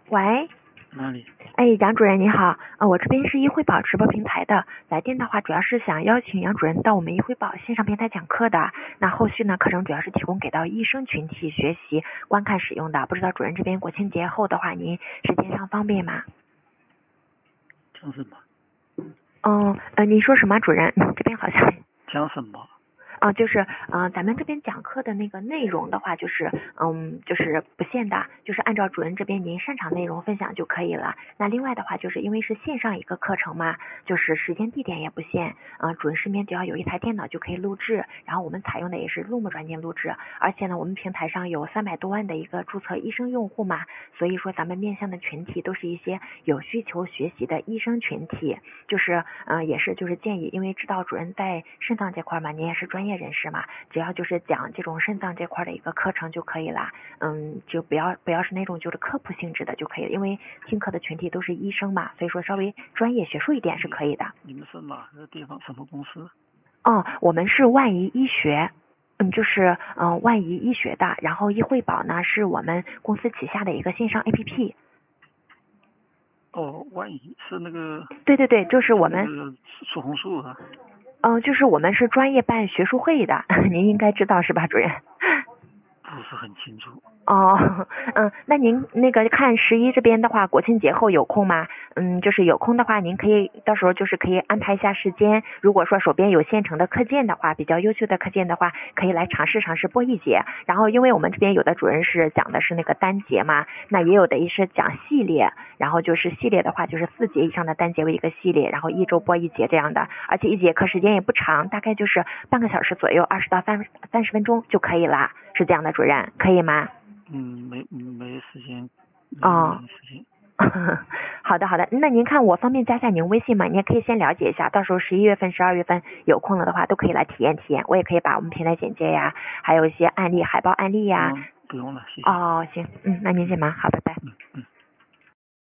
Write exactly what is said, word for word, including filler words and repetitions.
喂， 哪里？ 哎，杨主任你好，呃，我这边是医惠宝直播平台的，来电的话主要是想邀请杨主任到我们医惠宝线上平台讲课的。那后续呢，课程主要是提供给到医生群体学习、观看使用的。不知道主任这边国庆节后的话，您时间上方便吗？ 讲什么？ 嗯，呃，您说什么，主任？这边好像。 讲什么？ 啊、呃，就是呃，咱们这边讲课的那个内容的话，就是嗯，就是不限的，就是按照主任这边您擅长内容分享就可以了。那另外的话，就是因为是线上一个课程嘛，就是时间地点也不限，嗯、呃，主任身边只要有一台电脑就可以录制，然后我们采用的也是 Loom 软件录制，而且呢，我们平台上有三百多万的一个注册医生用户嘛，所以说咱们面向的群体都是一些有需求学习的医生群体，就是嗯、呃，也是就是建议，因为知道主任在肾脏这块嘛，您也是专业人士嘛，只要就是讲这种肾脏这块的一个课程就可以啦，嗯，就不要不要是那种就是科普性质的就可以了，因为听课的群体都是医生嘛，所以说稍微专业学术一点是可以的。 你们是哪个地方？什么公司？ 哦，我们是万怡医学，嗯，就是嗯、呃、万怡医学的，然后医惠宝呢是我们公司旗下的一个线上 A P P。 哦，万怡是那个？ 对对对，就是我们。 那个树红树啊。 嗯、呃，就是我们是专业办学术会议的，您应该知道是吧，主任？ 不是很清楚。 哦，嗯，那您那个看十一这边的话，国庆节后有空吗？嗯，就是有空的话，您可以到时候就是可以安排一下时间。如果说手边有现成的课件的话，比较优秀的课件的话，可以来尝试尝试播一节。然后，因为我们这边有的主任是讲的是那个单节嘛，那也有的是讲系列。然后就是系列的话，就是四节以上的单节为一个系列，然后一周播一节这样的，而且一节课时间也不长，大概就是半个小时左右，二十到三三十分钟就可以啦，是这样的，主任可以吗？ 嗯，没没时间。 哦， 时间。 好的好的，那您看我方便加下您微信吗？你也可以先了解一下，到时候十一月份、十二月份有空了的话，都可以来体验体验。我也可以把我们平台简介呀，还有一些案例、海报案例呀。 嗯，不用了，谢谢。 哦，行，嗯，那您先忙，好，拜拜。 嗯。